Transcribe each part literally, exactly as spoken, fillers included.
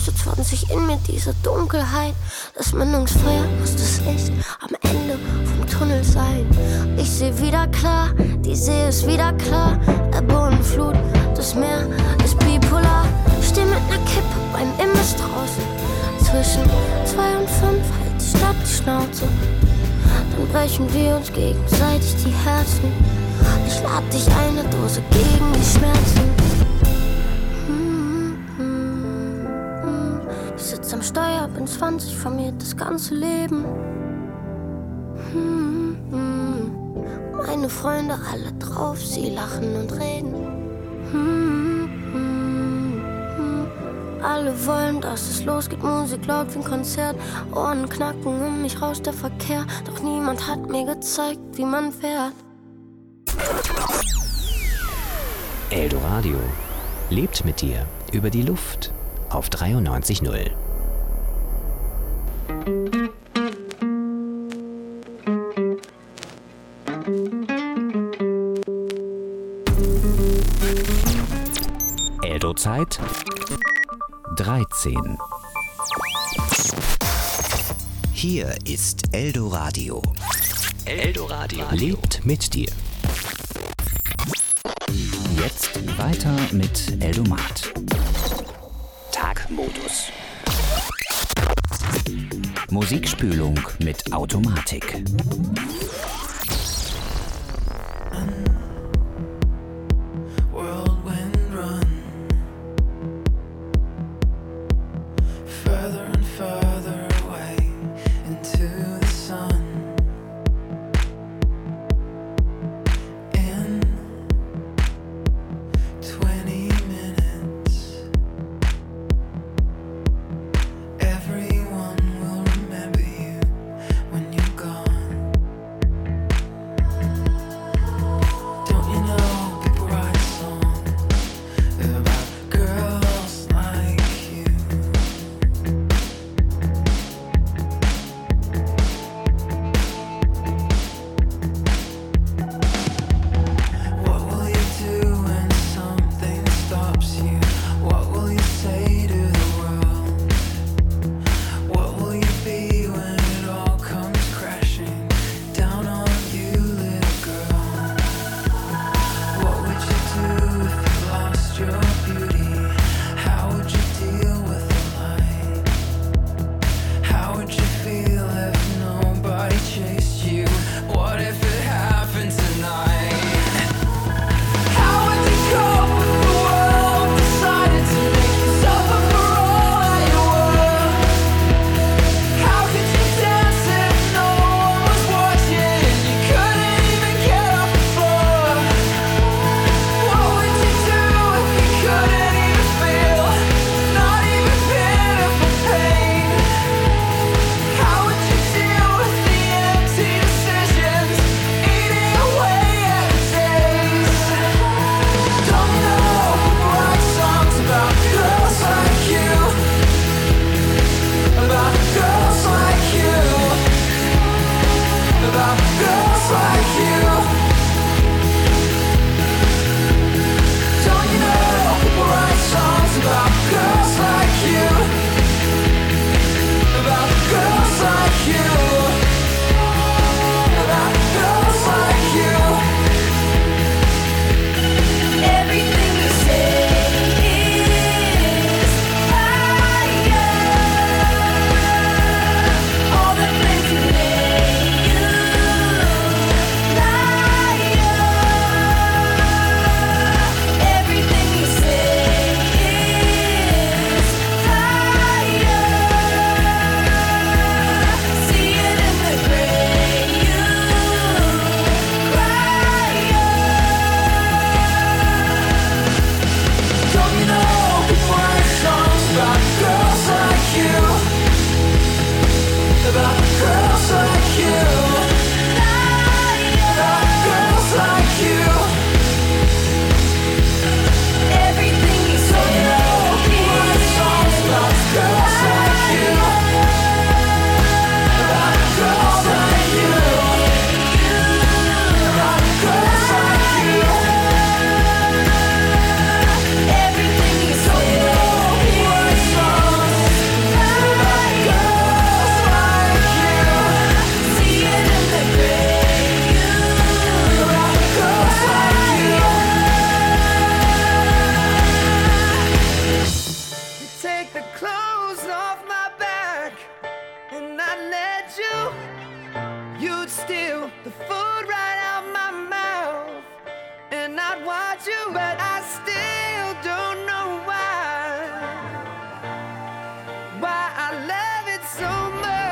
so zwanzig in mir, diese Dunkelheit. Das Mündungsfeuer muss das Licht am Ende vom Tunnel sein. Ich seh wieder klar, die See ist wieder klar. Ebbe und Flut, das Meer ist bipolar. Steh mit ner Kippe beim Imbiss draußen. Zwischen zwei und fünf hält die Stadt die Schnauze. Dann brechen wir uns gegenseitig die Herzen. Ich lad dich eine Dose gegen die Schmerzen. Ich sitz am Steuer, bin zwanzig, vermehrt das ganze Leben. Meine Freunde alle drauf, sie lachen und reden. Alle wollen, dass es losgeht, Musik laut wie ein Konzert. Ohren knacken, um mich rauscht der Verkehr. Doch niemand hat mir gezeigt, wie man fährt. Eldoradio lebt mit dir über die Luft auf dreiundneunzig Komma null. Eldo-Zeit dreizehn. Hier ist Eldoradio. Eldoradio lebt mit dir. Jetzt weiter mit Eldomat. Tagmodus. Musikspülung mit Automatik. take the clothes off my back and I'd let you, you'd steal the food right out my mouth, and I'd watch you, but I still don't know why, why I love it so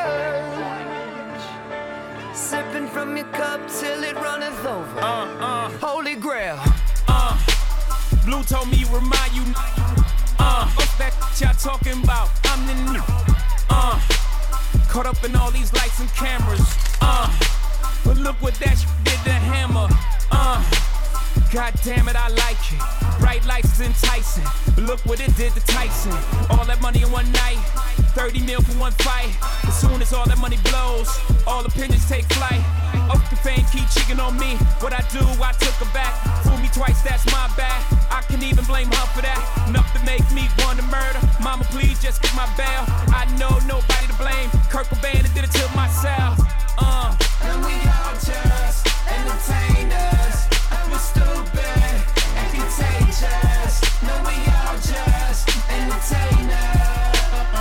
much. Sipping from your cup till it runneth over. Uh, uh. Holy grail. Uh, Blue told me remind you. Uh, what's that y'all talking about? I'm the new. Uh, caught up in all these lights and cameras. Uh, but look what that sh- did to Hammer. Uh, God damn it, I like it. Bright lights is enticing. But look what it did to Tyson. All that money in one night. thirty mil for one fight. As soon as all that money blows, all opinions take flight. Off the fame keep cheating on me. What I do, I took her back. Fool me twice, that's my bad. I can even blame her for that. Enough to make me want to murder. Mama, please just get my bail. I know nobody to blame. Kurt Cobain did it to myself. Uh. And we all just entertainers. We're stupid and contagious. No, we all just entertainers.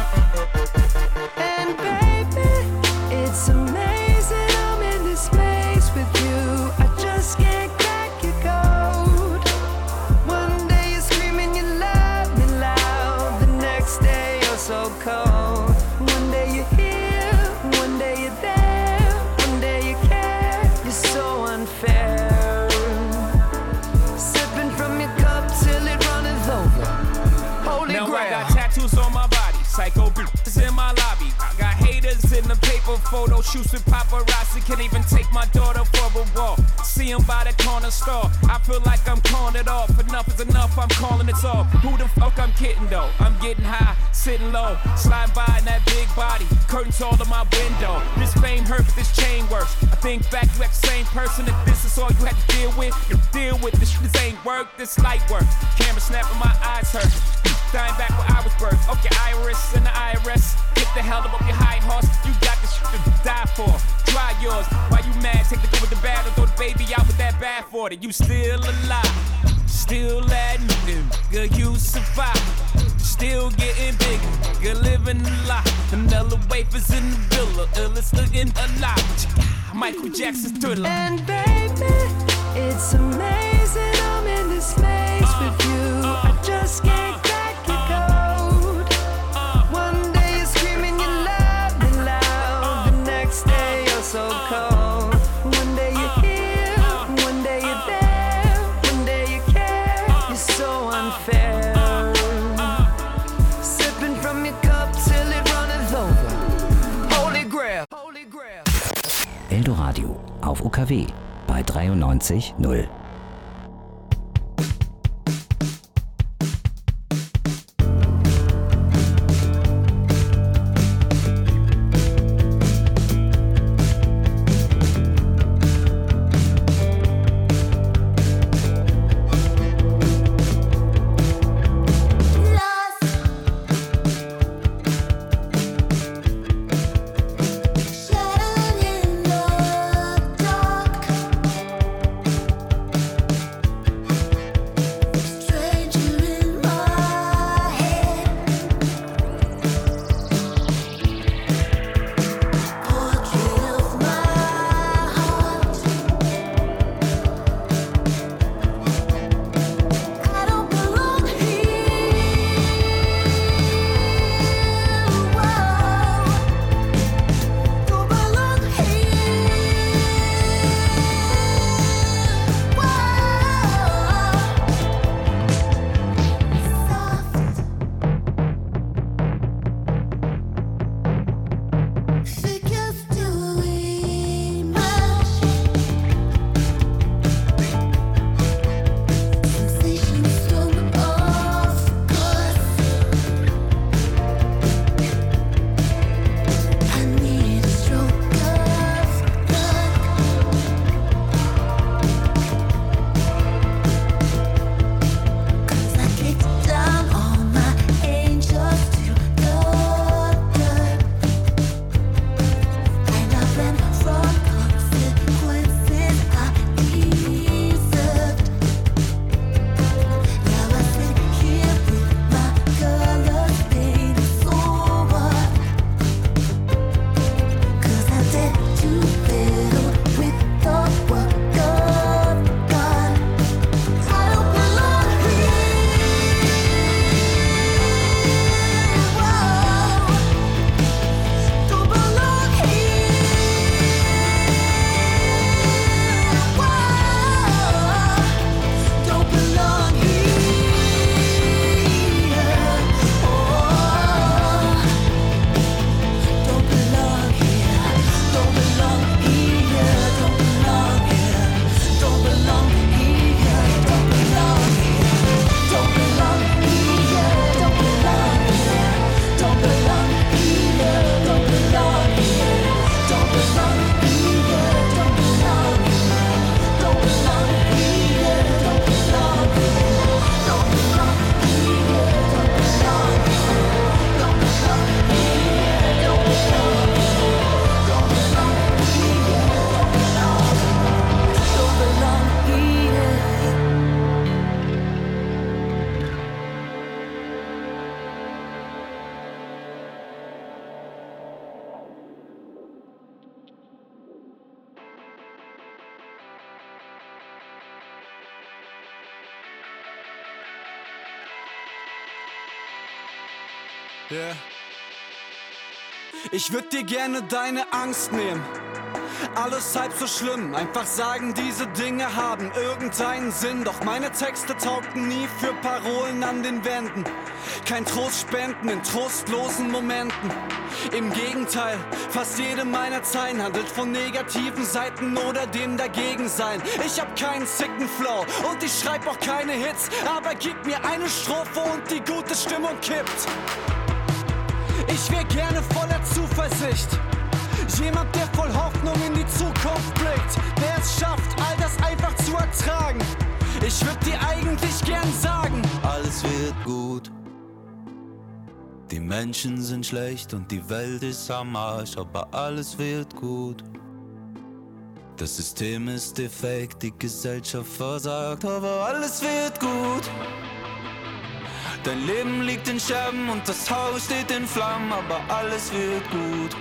And baby, it's amazing I'm in this space with you. I just can't crack your code. One day you're screaming you love me loud, the next day you're so cold. One day you're here, one day you're there, one day you care. You're so unfair. Sipping from your cup till it runneth over. Holy now grail. I got tattoos on my body, psycho bitches in my lobby. I got haters in the paper photo shoots with paparazzi. Can't even take my daughter for a walk. See him by the corner store. I feel like I'm calling it off. Enough is enough, I'm calling it off. Who the fuck I'm kidding though? I'm getting high, sitting low, sliding by in that big body. Curtains all in my window. This fame hurt, but this chain works. I think back, you act the same person. If this is all you had to deal with, you deal with this. This ain't work, this light work. Camera snapping, my eyes hurt. Dying back where I was birthed. Okay, Iris and the I R S. Get the hell up your high horse. You got this shit to die for. Try yours. Why you mad? Take the good with the bad or throw the baby out with that bad for it. You still alive. Still admitting, good you survive. Still getting bigger, good living a lot. Vanilla wafers in the villa, illest looking alive. Michael Jackson's Thriller. And baby, it's amazing I'm in this space uh, with you. Uh, I just can't crack your code. Uh, One day you're screaming you love me loud, the next day you're so cold. One day you're here, one day you're there, one day you care. You're so unfair. Sipping from your cup till it runneth over. Holy grail, holy grail. Eldoradio auf U K W bei dreiundneunzig null. Shadowed in the dark. Yeah. Ich würd dir gerne deine Angst nehmen. Alles halb so schlimm, einfach sagen, diese Dinge haben irgendeinen Sinn. Doch meine Texte taugten nie für Parolen an den Wänden. Kein Trost spenden in trostlosen Momenten. Im Gegenteil, fast jede meiner Zeilen handelt von negativen Seiten oder dem Dagegensein. Ich hab keinen sicken Flow und ich schreib auch keine Hits, aber gib mir eine Strophe und die gute Stimmung kippt. Ich wär gerne voller Zuversicht, jemand, der voll Hoffnung in die Zukunft blickt, der es schafft, all das einfach zu ertragen. Ich würd dir eigentlich gern sagen, alles wird gut. Die Menschen sind schlecht und die Welt ist am Arsch, aber alles wird gut. Das System ist defekt, die Gesellschaft versagt, aber alles wird gut. Dein Leben liegt in Scherben und das Haus steht in Flammen, aber alles wird gut.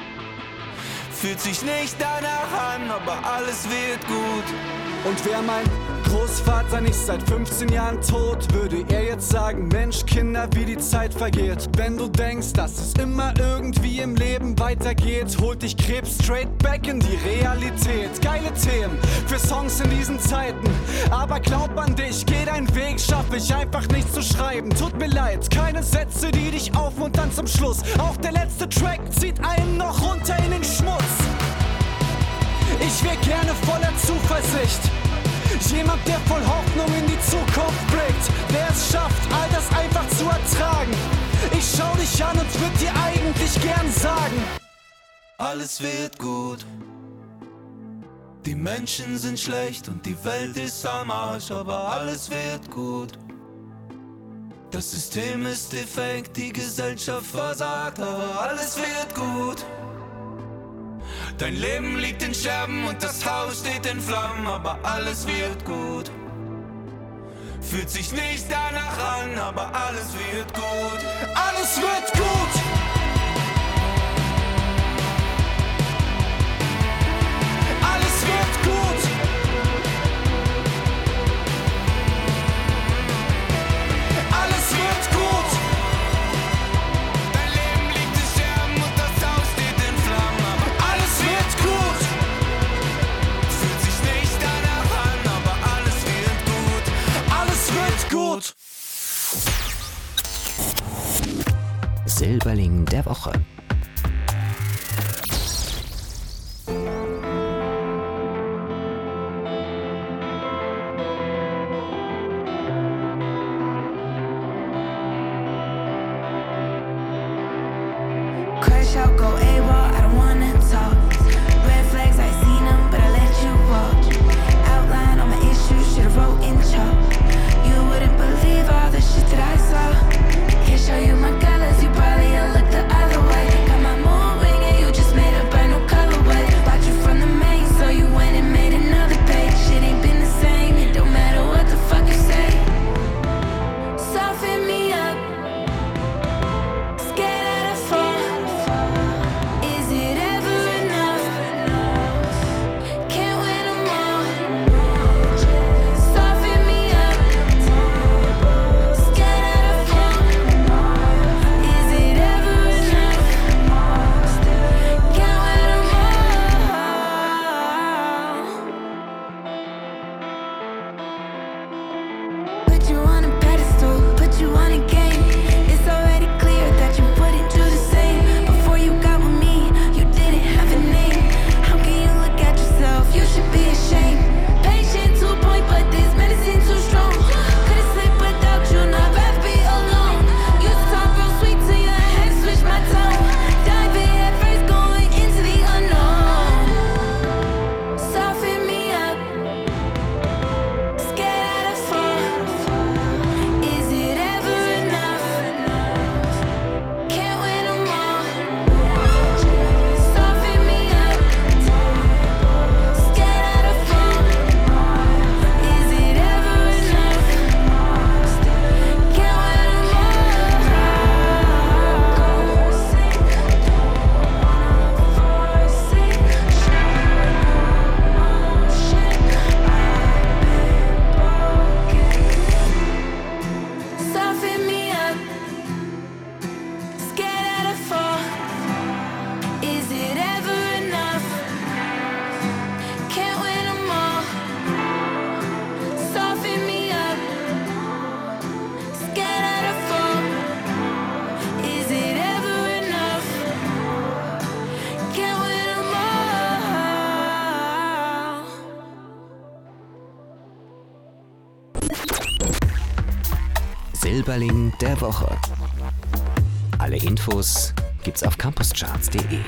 Fühlt sich nicht danach an, aber alles wird gut. Und wär mein Großvater nicht seit fünfzehn Jahren tot, würde er jetzt sagen, Mensch, Kinder, wie die Zeit vergeht. Wenn du denkst, dass es immer irgendwie im Leben weitergeht, holt dich Krebs straight back in die Realität. Geile Themen für Songs in diesen Zeiten, aber glaub an dich, geh deinen Weg, schaff ich einfach nicht zu schreiben. Tut mir leid, keine Sätze, die dich aufmuntern zum Schluss. Auch der letzte Track zieht einen noch runter in den Schmutz. Ich wär gerne voller Zuversicht, jemand, der voll Hoffnung in die Zukunft blickt, der es schafft, all das einfach zu ertragen. Ich schau dich an und würd dir eigentlich gern sagen, alles wird gut. Die Menschen sind schlecht und die Welt ist am Arsch, aber alles wird gut. Das System ist defekt, die Gesellschaft versagt, aber alles wird gut. Dein Leben liegt in Scherben und das Haus steht in Flammen, aber alles wird gut. Fühlt sich nicht danach an, aber alles wird gut. Alles wird gut! Alles wird gut! Alles wird gut! Dein Leben liegt in Scherben und das Haus steht in Flammen, aber Alles wird gut! fühlt sich nicht danach an, aber alles wird gut. Alles wird gut! Silberling der Woche. Crash out, go AWOL, I don't wanna talk. Red flags, I seen them, but I let you walk. Outline all my issues, should've wrote in chalk. You wouldn't believe all the shit that I saw. Can't show you my colors, you probably look the other way. Silberling der Woche. Alle Infos gibt's auf campuscharts punkt de.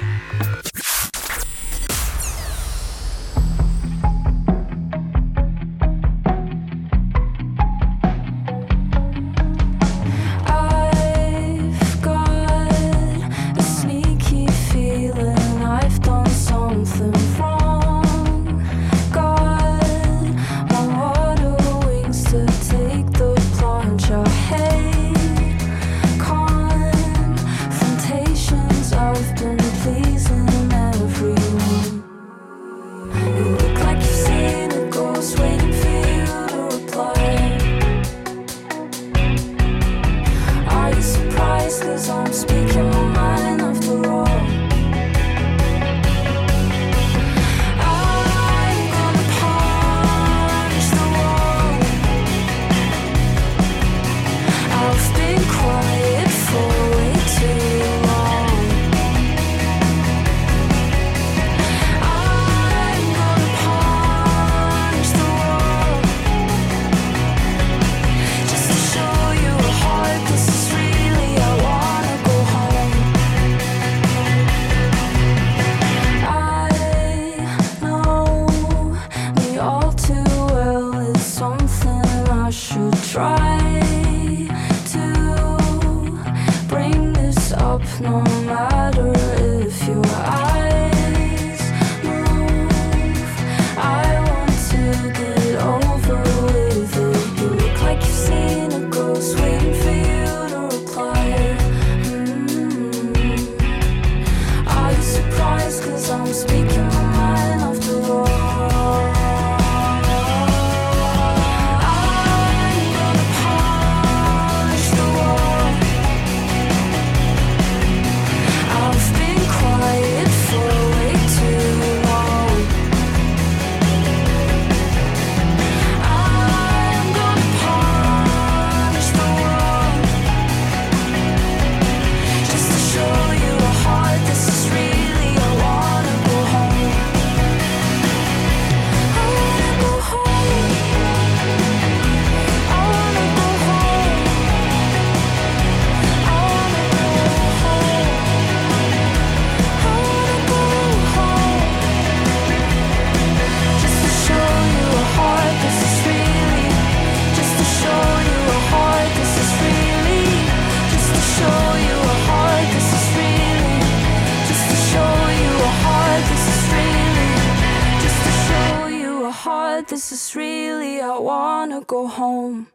This is really, I wanna go home.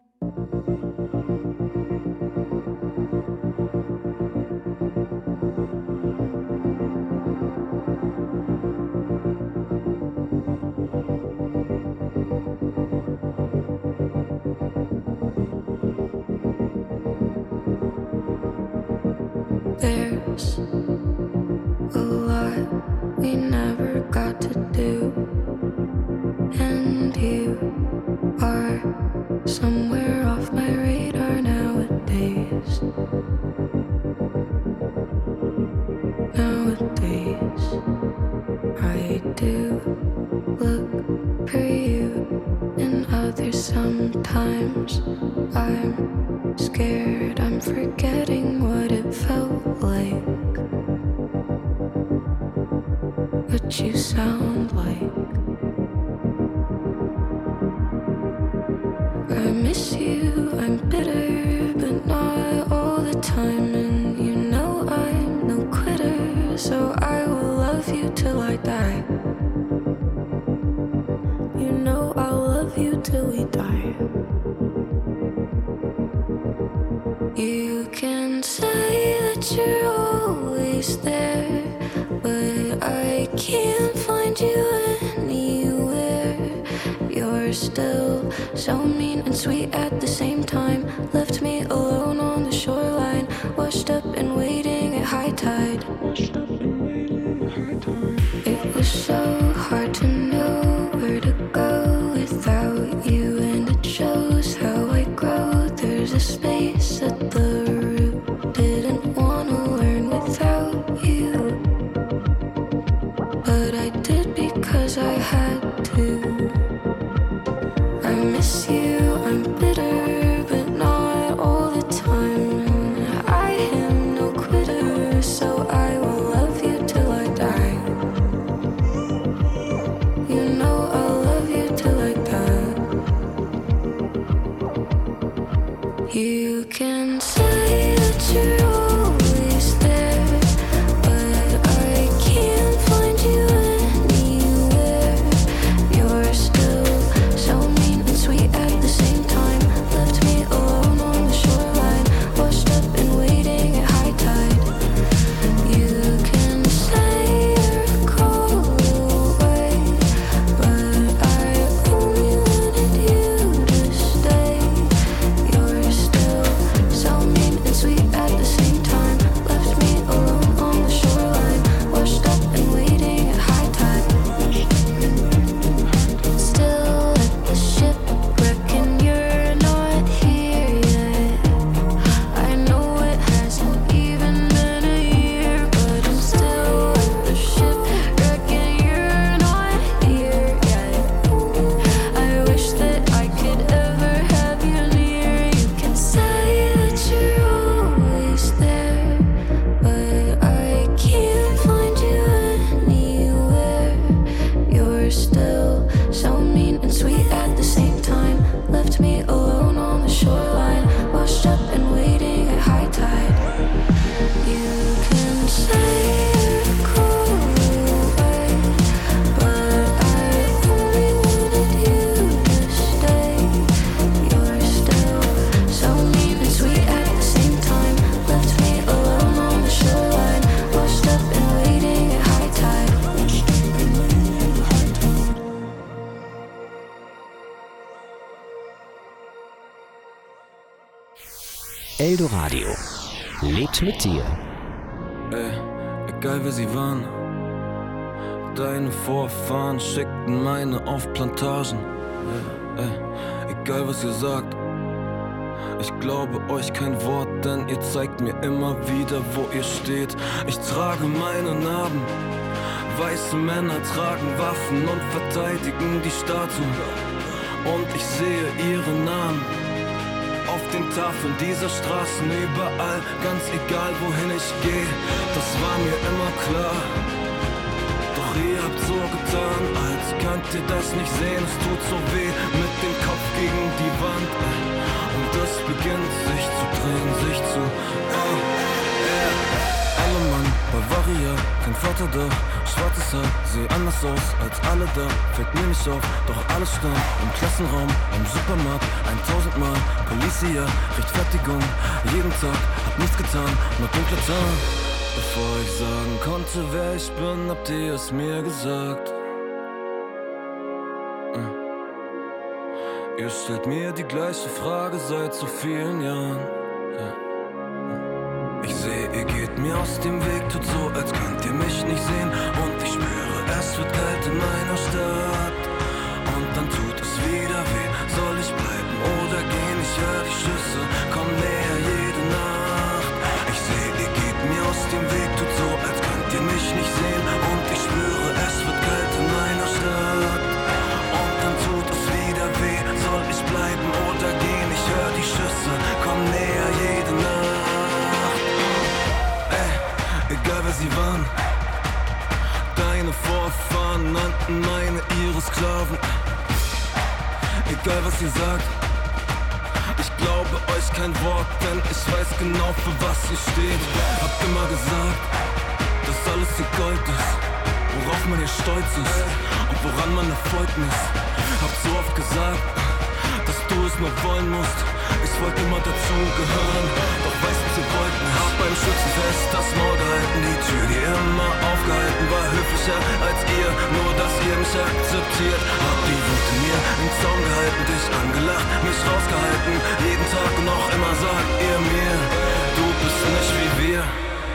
There's a lot we never got to do, and you are somewhere off my radar nowadays. Nowadays, I do look for you in others sometimes. I'm scared I'm forgetting what it felt like, what you sound like. I miss you, I'm bitter, but not all the time. And you know I'm no quitter, so I will love you till I die. You know I'll love you till we die. You can say that you're always there, but I can't find you anywhere. You're still so mean and sweet at the same time. Left me alone on the shoreline, washed up and waiting at high tide. It was so hard to know where to go without you, and it shows how I grow. There's a space at the root, didn't want to learn without you, but I did because I had to. I miss you, I'm bitter, but not all the Eldoradio lebt mit dir. Ey, egal wer sie waren, deine Vorfahren schickten meine auf Plantagen. Ey, ey, egal was ihr sagt, ich glaube euch kein Wort, denn ihr zeigt mir immer wieder, wo ihr steht. Ich trage meine Narben, weiße Männer tragen Waffen und verteidigen die Statuen. Und ich sehe ihre Namen auf den Tafeln dieser Straßen, überall, ganz egal wohin ich gehe. Das war mir immer klar. Doch ihr habt so getan, als könnt ihr das nicht sehen. Es tut so weh, mit dem Kopf gegen die Wand. Und es beginnt sich zu drehen, sich zu äh, äh. Allemann, Bavaria, kein Vater da. Schwarzes Haar, seh anders aus als alle da. Fällt mir nicht auf, doch alles stand im Klassenraum, im Supermarkt, eintausendmal Polizia, Rechtfertigung, jeden Tag, hab nichts getan, nur dunkle Zahlen. Bevor ich sagen konnte, wer ich bin, habt ihr es mir gesagt. Hm. Ihr stellt mir die gleiche Frage seit so vielen Jahren. Ja. Ich seh, ihr geht mir aus dem Weg, tut so, als könnt ihr mich nicht sehen. Und ich spüre, es wird kalt in meiner Stadt. Und dann tut es wieder weh, soll ich bleiben oder gehen? Ich hör die Schüsse, komm näher jede Nacht. Ich seh, ihr geht mir aus dem Weg, tut so, als könnt ihr mich nicht sehen. Und ich spüre, es wird kalt in meiner Stadt. Und dann tut es wieder weh, soll ich bleiben oder gehen? Ich hör die Schüsse, komm näher jede Nacht. Egal wer sie waren, deine Vorfahren nannten meine ihre Sklaven. Egal was ihr sagt, ich glaube euch kein Wort, denn ich weiß genau für was ihr steht. Habt immer gesagt, dass alles hier Gold ist, worauf man hier stolz ist und woran man erfolgt ist. Habt so oft gesagt, dass du es nur wollen musst. Ich wollte immer dazugehören, doch weißt du, sie wollten. Hab beim Schützenfest das Maul gehalten, die Tür, die immer aufgehalten war, höflicher als ihr, nur dass ihr mich akzeptiert. Hab die Wut in mir im Zaum gehalten, dich angelacht, mich rausgehalten, jeden Tag und noch immer sagt ihr mir, du bist nicht wie wir.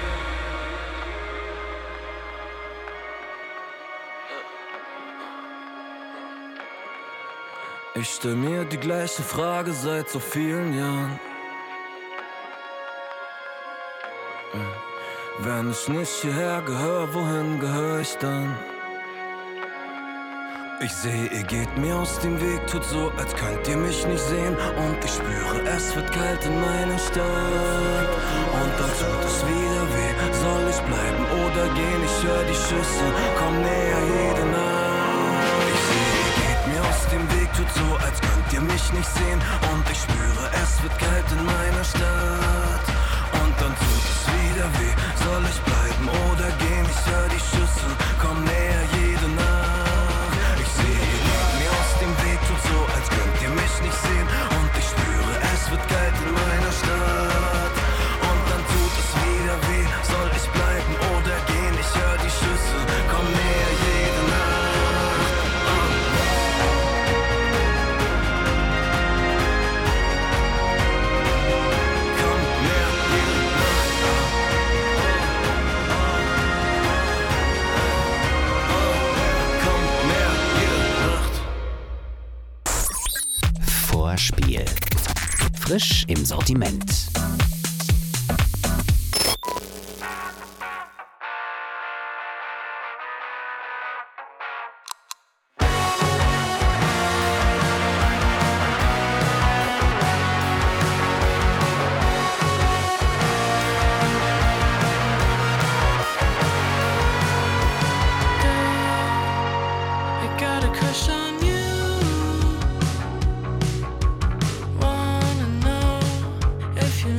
Ich stell mir die gleiche Frage seit so vielen Jahren. Wenn ich nicht hierher gehör, wohin gehör ich dann? Ich sehe, ihr geht mir aus dem Weg, tut so, als könnt ihr mich nicht sehen. Und ich spüre, es wird kalt in meiner Stadt. Und dann tut es wieder weh, soll ich bleiben oder gehen? Ich hör die Schüsse, komm näher jede Nacht. Ich sehe, ihr geht mir aus dem Weg, tut so, als könnt ihr mich nicht sehen. Und ich spüre, es wird kalt in meiner Stadt. Und dann tut es wieder weh, soll ich bleiben oder gehen? Ich hör die Schüsse, komm näher jede Nacht. Ich sehe, ihr geht mir aus dem Weg, tut so, als könnt ihr mich nicht sehen. Und ich spüre, es wird kalt in meiner Stadt. Und dann tut es wieder weh, soll ich bleiben oder gehen? Ich hör die Schüsse, komm näher jede Nacht. Spiel. Frisch im Sortiment. If you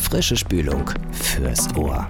Frische Spülung fürs Ohr.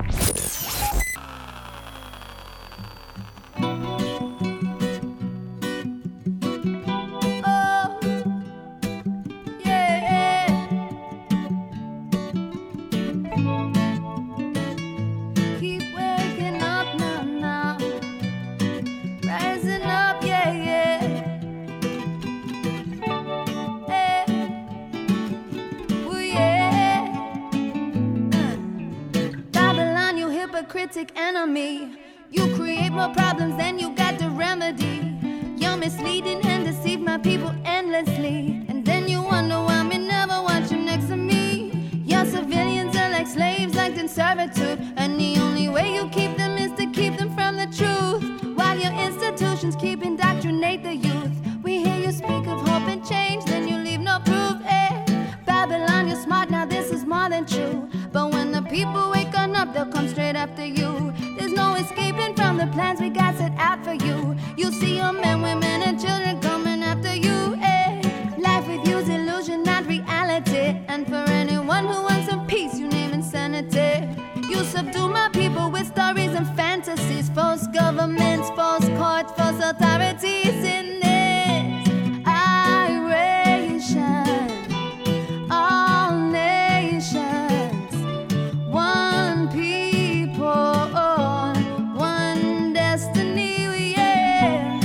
Enemy, you create more problems than you got the remedy. You're misleading and deceive my people endlessly, and then you wonder why me never want you next to me. Your civilians are like slaves, like in servitude, and the only way you keep them is to keep them from the truth, while your institutions keep indoctrinate the youth. We hear you speak of hope and change, then you leave no proof. Eh, Babylon, you're smart, now this is more than true. But when the people wake on up, they'll come straight after you. There's no escaping from the plans we got set out for you. You see your men, women, and children coming after you. Eh, life with you's illusion, not reality. And for anyone who wants some peace, you name insanity. You subdue my people with stories and fantasies, false governments, false courts, false authorities in this iration. All nations, one people, one destiny, yeah.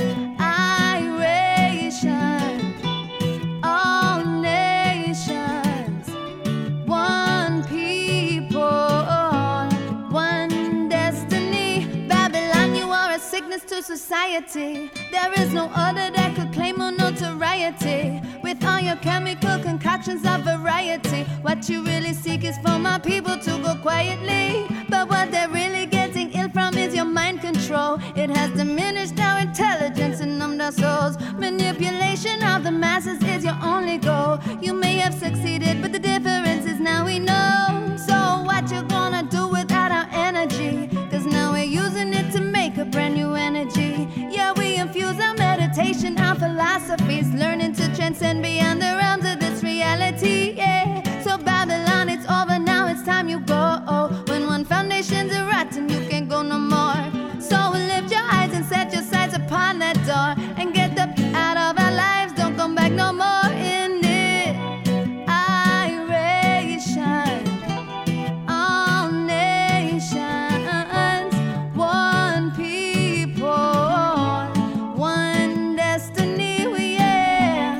Iration. All nations, one people, one destiny. Babylon, you are a sickness to society. There is no other that could claim more notoriety. With all your chemical concoctions of variety, what you really seek is for my people to go quietly. But what they're really getting ill from is your mind control. It has diminished our intelligence and numbed our souls. Manipulation of the masses is your only goal. You may have succeeded, but the difference is now we know. So what you gonna do without our energy? Cause now we're using it to make a brand new energy. Yeah, we infuse our meditation, our philosophies, learning to transcend beyond the realms of this reality. Yeah, so Babylon, it's over now, it's time you go. When one foundation's a rotten, you can't go no more. So lift your eyes and set your sights upon that door, and get the f- out of our lives, don't come back no more in it. Iration. All nations, one people, one destiny, yeah.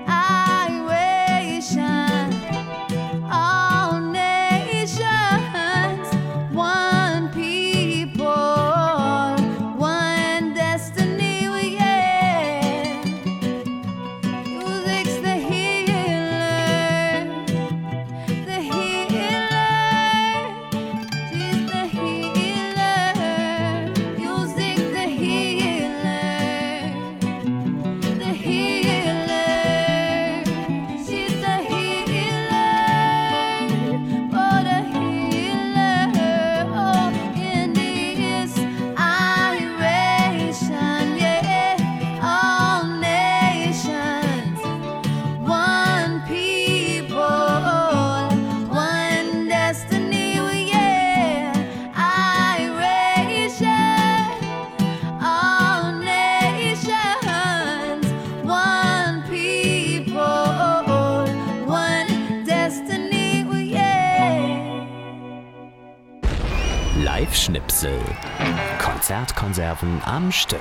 Iration. All nations, one people, one destiny, yeah. Music's the healer, the healer. She's the healer. Music, the healer, the healer. She's the healer. Oh, the healer. Oh, in this iration, yeah. All nations, one people, one destiny, yeah. Iration. All nations, one people, one destiny, yeah. Live-Schnipsel. Konzertkonserven am Stück.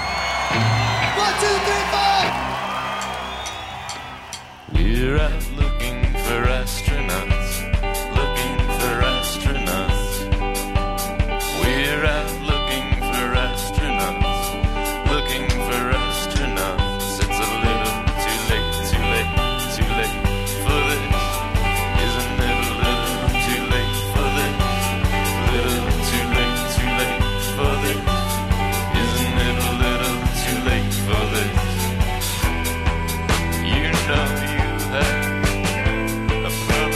We're out looking for astronauts, looking for astronauts. We're out looking for astronauts, looking for astronauts. It's a little too late, too late, too late for this. Isn't it a little too late for this? Little too late, too late for this. Isn't it a little too late for this? You know you have a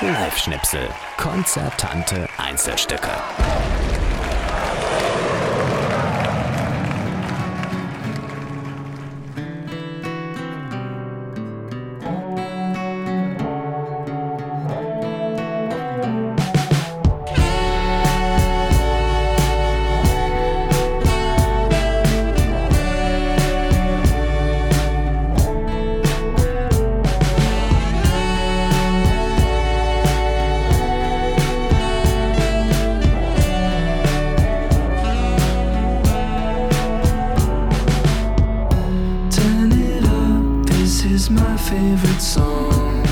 Live-Schnipsel. Konzertante Einzelstücke. Favorite song,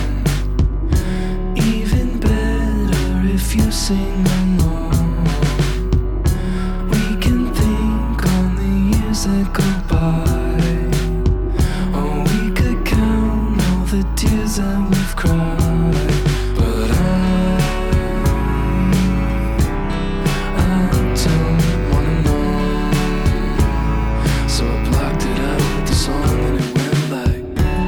even better if you sing along. We can think on the years that go by, or we could count all the tears that we've cried. But I, I don't wanna know, so I blocked it out with the song and it went like.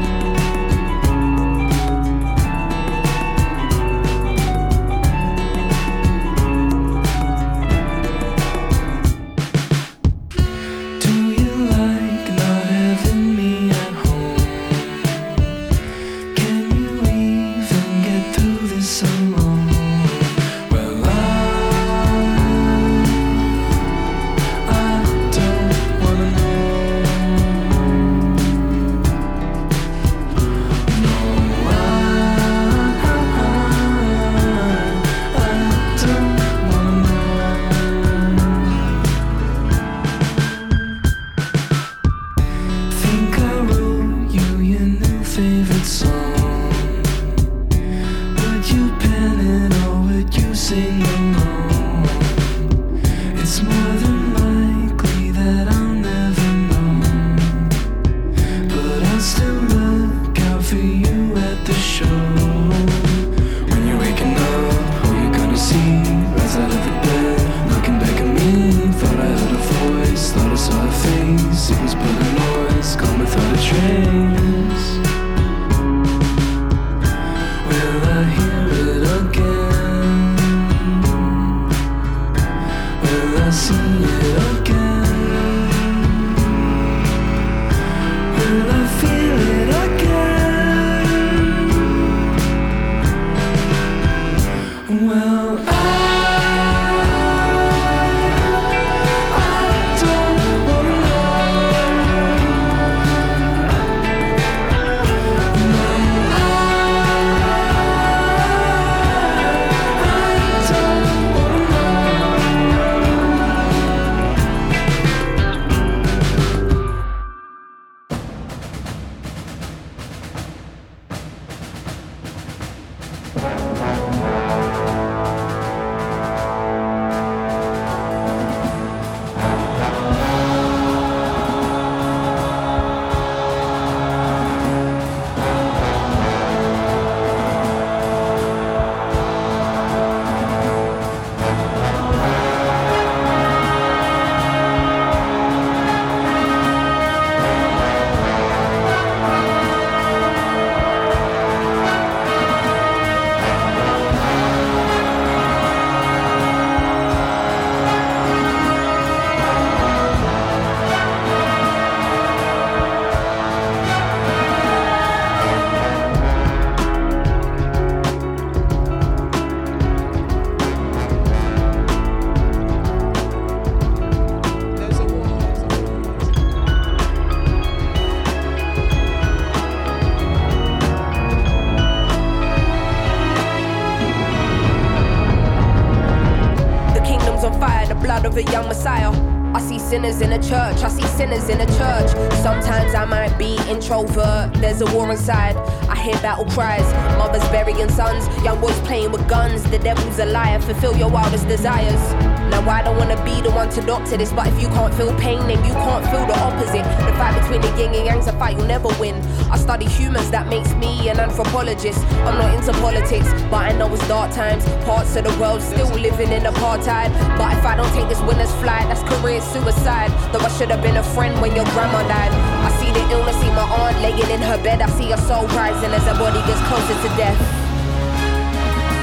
of a young Messiah. I see sinners in a church, I see sinners in a church. Sometimes I might be introvert, there's a war inside. I hear battle cries, mothers burying sons, young boys playing with guns. The devil's a liar, fulfill your wildest desires. Now I don't wanna be the one to doctor this, but if you can't feel pain, then you can't feel the opposite. The fight between the yin and yang's a fight you'll never win. I study humans, that makes me an anthropologist. I'm not into politics, but I know it's dark times. Parts of the world still living in apartheid. But if I don't take this winner's flight, that's career suicide. Though I should have been a friend when your grandma died. I see the illness, see my aunt laying in her bed. I see her soul rising as her body gets closer to death.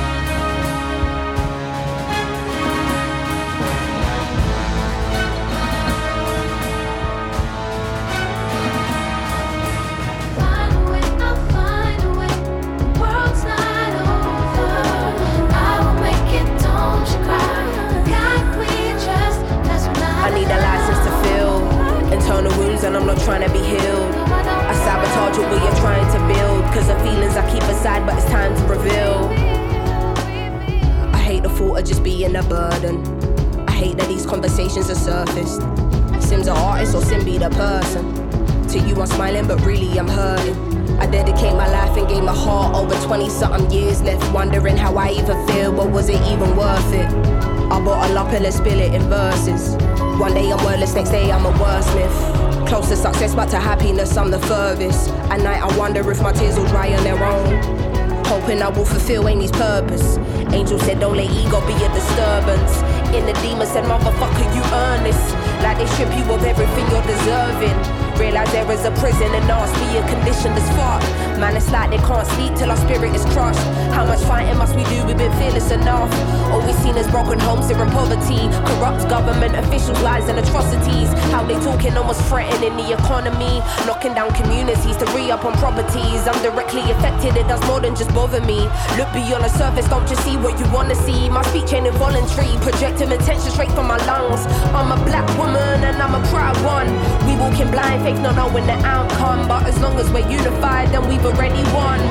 burden. I hate that these conversations are surfaced. Sim's an artist or Sim be the person. To you I'm smiling but really I'm hurting. I dedicate my life and gave my heart over twenty something years left, wondering how I even feel, but was it even worth it? I bottle up and let's spill it in verses. One day I'm wordless, next day I'm a wordsmith. Close to success but to happiness I'm the furthest. At night I wonder if my tears will dry on their own, hoping I will fulfill Amy's purpose. Angel said don't let ego be a disturbance. In the demon said motherfucker you earn this. Like they strip you of everything you're deserving. Realize there is a prison and ask me a condition that's fucked. Man, it's like they can't sleep till our spirit is crushed. How much fighting must we do? We've been fearless enough. Always seen as broken homes, here in poverty. Corrupt government officials, lies and atrocities. How they talking almost threatening the economy. Knocking down communities to re-up on properties. I'm directly affected, it does more than just bother me. Look beyond the surface, don't just see what you wanna see. My speech ain't involuntary, projecting attention straight from my lungs. I'm a black woman and I'm a proud one. We walking blind, faith not knowing the outcome. But as long as we're unified, then we've already won.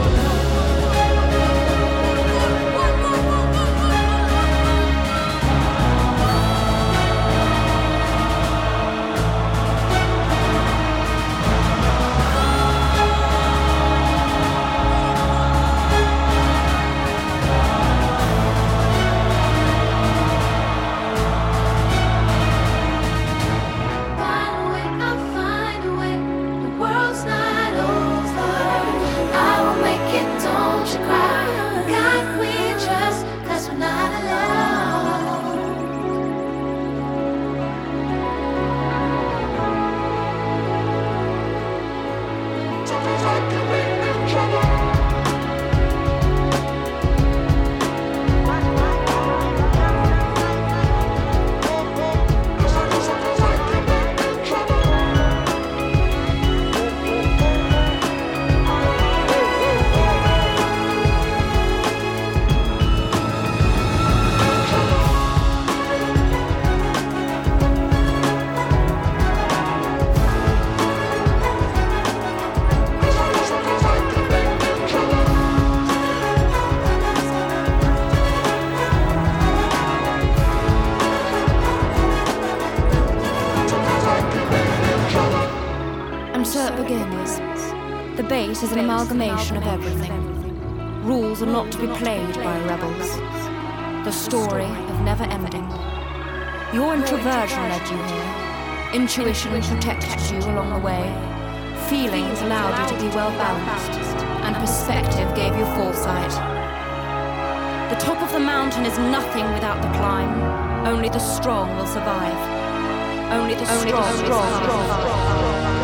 Is an amalgamation of everything. Rules are not to be played by rebels. The story of never ending. Your introversion led you here. Intuition protected you along the way. Feelings allowed you to be well balanced. And perspective gave you foresight. The top of the mountain is nothing without the climb. Only the strong will survive. Only the strong will survive.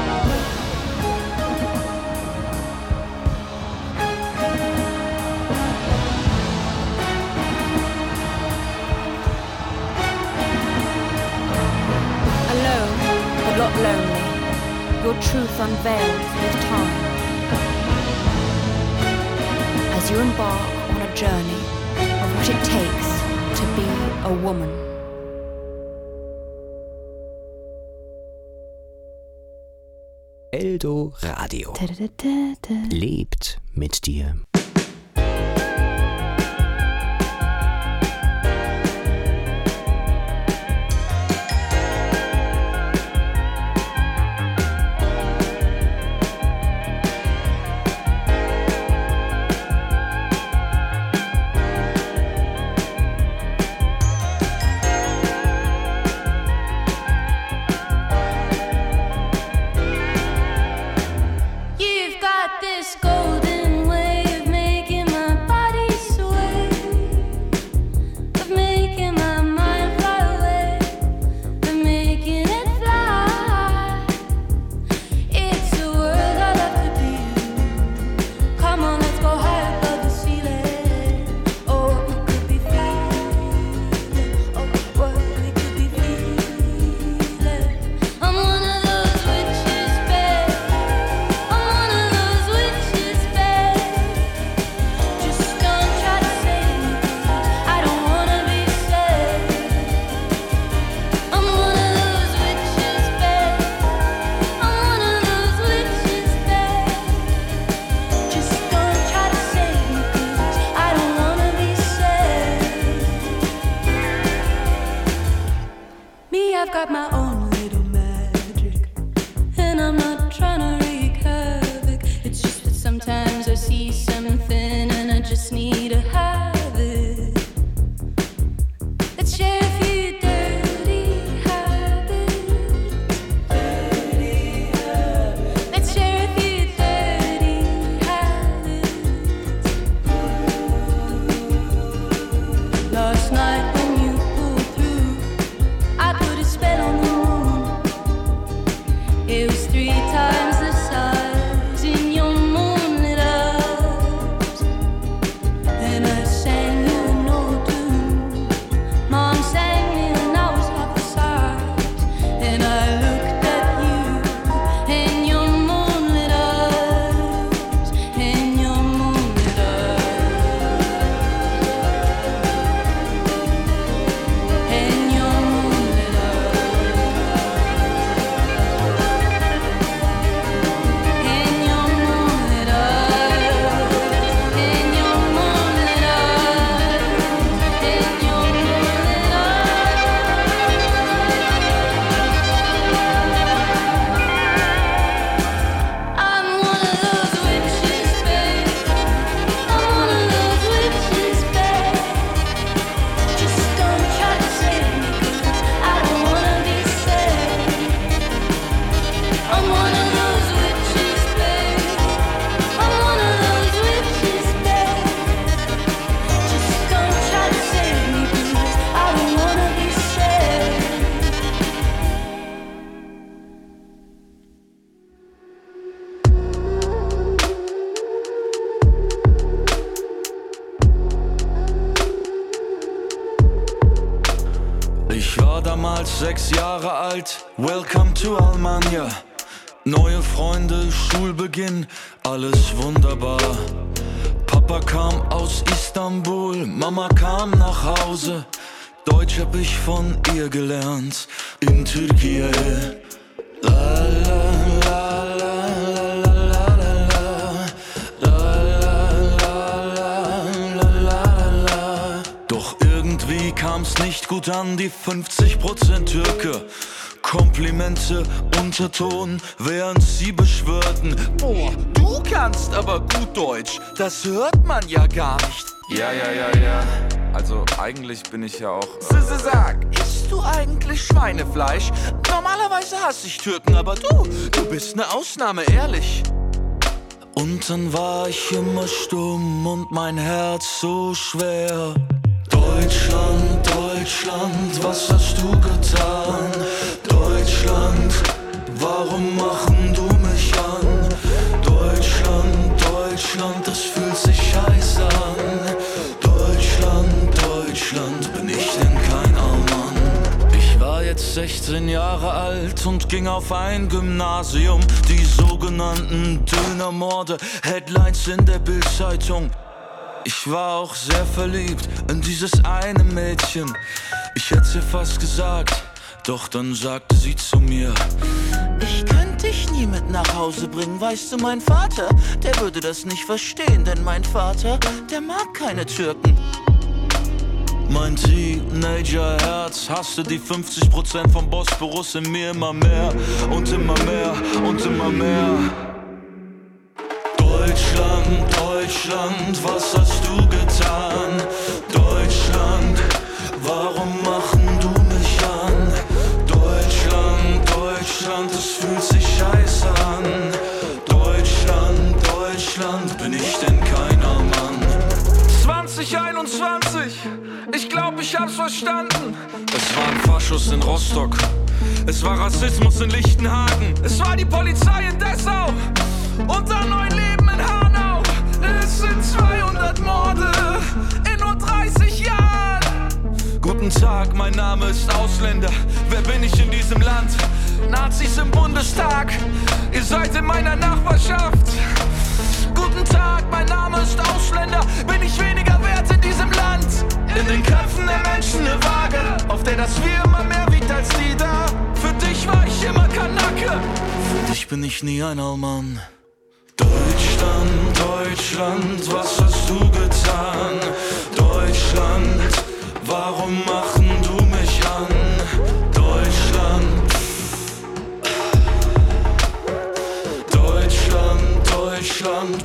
Not lonely, your truth unveiled with time. As you embark on a journey of what it takes to be a woman. Eldo Radio. Lebt mit dir. You've got this golden way of got my own little magic, and I'm not trying to wreak havoc. It's just that sometimes I see something and I just need to have it. Let's share a few dirty habits. Dirty habits. Let's share a few dirty habits. Last night when you pulled through, I put a spell on the moon. It was three times the size in your moonlit eyes, and I sang you an old tune. Mom sang me when I was half the size, and I looked at you in your moonlit eyes, in your moonlit eyes, in your moonlit in your moonlit eyes, in your moonlit eyes, in your moonlit eyes. I'm one of those witches, babe. I'm one of those witches, babe. Just don't try to save me, 'cause I don't wanna be saved. I'm one of those witches, babe. I'm one of those witches, babe. Just don't try to save me, 'cause I don't wanna be saved. Ich war damals sechs Jahre alt, welcome to Almania. Neue Freunde, Schulbeginn, alles wunderbar. Papa kam aus Istanbul, Mama kam nach Hause. Deutsch hab ich von ihr gelernt, in Türkei. La la la la la la la la la la la la. Doch irgendwie kam's nicht gut an, die fünfzig Prozent Türke. Komplimente, Unterton, während sie beschwörten: Boah, du kannst aber gut Deutsch, das hört man ja gar nicht. Ja, ja, ja, ja. Also eigentlich bin ich ja auch... Äh S- Sag, isst du eigentlich Schweinefleisch? Normalerweise hasse ich Türken, aber du, du bist ne Ausnahme, ehrlich. Und dann war ich immer stumm und mein Herz so schwer. Deutschland, Deutschland, was hast du getan? Deutschland, warum machen du mich an? Deutschland, Deutschland, das fühlt sich scheiße an. Deutschland, Deutschland, bin ich denn kein Allmann? Ich war jetzt sechzehn Jahre alt und ging auf ein Gymnasium. Die sogenannten Dönermorde, Headlines in der Bildzeitung. Ich war auch sehr verliebt in dieses eine Mädchen. Ich hätt's ihr fast gesagt, doch dann sagte sie zu mir: Ich könnte dich nie mit nach Hause bringen, weißt du, mein Vater, der würde das nicht verstehen, denn mein Vater, der mag keine Türken. Mein Teenager-Herz hasste die fünfzig Prozent vom Bosporus in mir immer mehr und immer mehr und immer mehr. Deutschland, Deutschland, was hast du getan? Deutschland, warum machen du mich an? Deutschland, Deutschland, es fühlt sich scheiße an. Deutschland, Deutschland, bin ich denn kein Allmann? zwanzig einundzwanzig, ich glaub, ich hab's verstanden. Es waren Faschos in Rostock, es war Rassismus in Lichtenhagen, es war die Polizei in Dessau und ein neues Leben in Hanau. Es sind zweihundert Morde in nur dreißig Jahren. Guten Tag, mein Name ist Ausländer. Wer bin ich in diesem Land? Nazis im Bundestag, ihr seid in meiner Nachbarschaft. Guten Tag, mein Name ist Ausländer. Bin ich weniger wert in diesem Land? In den Köpfen der Menschen eine Waage, auf der das Wir immer mehr wiegt als die da. Für dich war ich immer Kanake, für dich bin ich nie ein Allmann. Deutschland, Deutschland, was hast du getan? Deutschland, warum machen du mich an? Deutschland,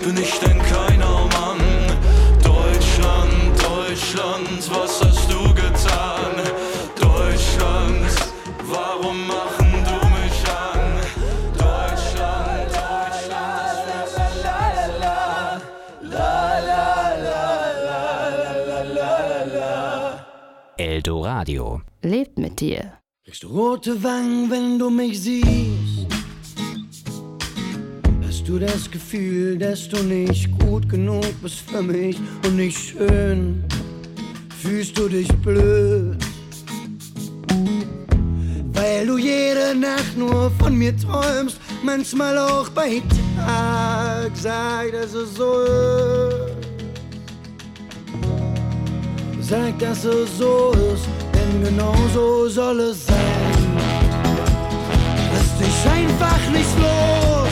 bin ich denn keiner Mann? Deutschland, Deutschland, was hast du getan? Deutschland, warum machen du mich an? Deutschland, Deutschland, la la la la la la la. Eldoradio. Lebt mit dir. Kriegst du rote Wangen, wenn du mich siehst? Hast du das Gefühl, dass du nicht gut genug bist für mich und nicht schön? Fühlst du dich blöd? Weil du jede Nacht nur von mir träumst, manchmal auch bei Tag. Sag, dass es so ist. Sag, dass es so ist, denn genau so soll es sein. Lass dich einfach nicht los.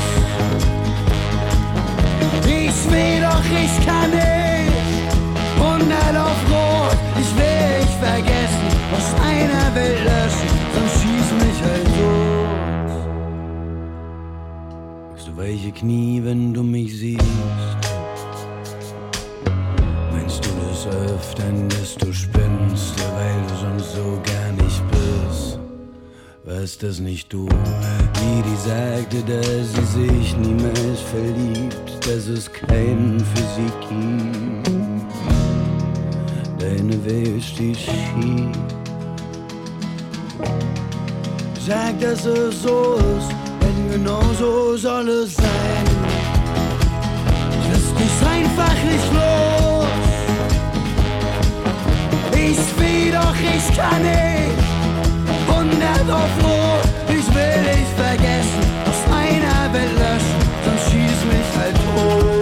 Ich will doch, ich kann nicht. hundert auf Rot, ich will dich vergessen. Was einer will löschen, sonst schieß mich halt los. Kriegst du welche Knie, wenn du mich siehst? Meinst du das öfters, dass du spinnst, weil du sonst so gar nicht bist? Weißt das nicht du, wie die sagte, dass sie sich niemals verliebt, dass es keinen für sie gibt. Deine Welt steht schief. Sag, dass es so ist, denn genau so soll es sein. Lass dich einfach nicht los. Ich will doch, ich kann nicht. hundert auf Rot, ich will dich vergessen. Aus meiner Welt löschen, sonst schieß mich halt tot.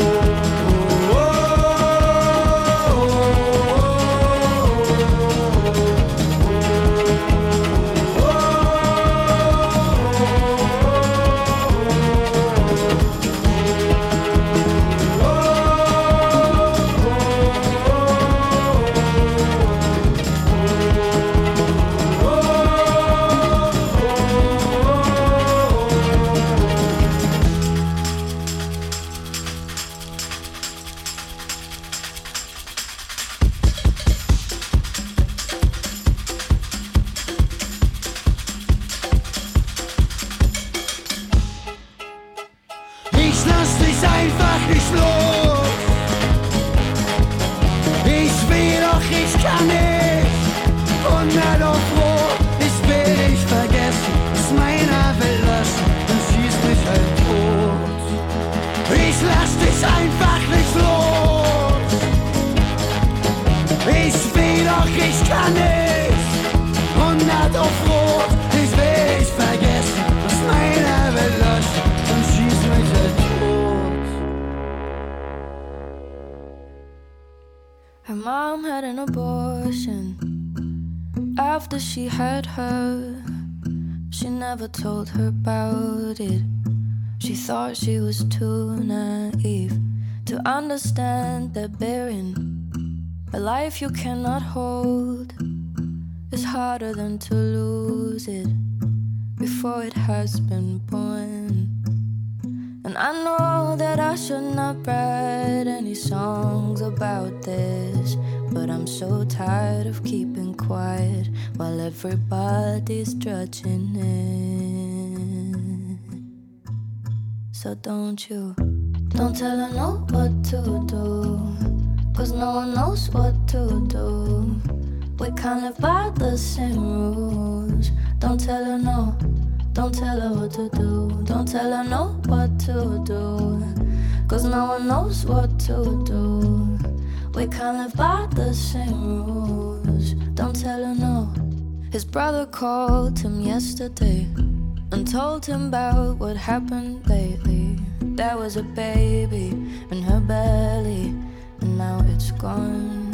Her mom had an abortion after she had her. She never told her about it. She thought she was too naive to understand that bearing a life you cannot hold is harder than to lose it before it has been born. And I know that I should not write any songs about this, but I'm so tired of keeping quiet while everybody's judging it. So don't you, don't tell her no what to do, 'cause no one knows what to do. We can't live by the same rules. Don't tell her no, don't tell her what to do. Don't tell her no what to do, 'cause no one knows what to do. We can't live by the same rules. Don't tell her no. His brother called him yesterday and told him about what happened lately. There was a baby in her belly and now it's gone.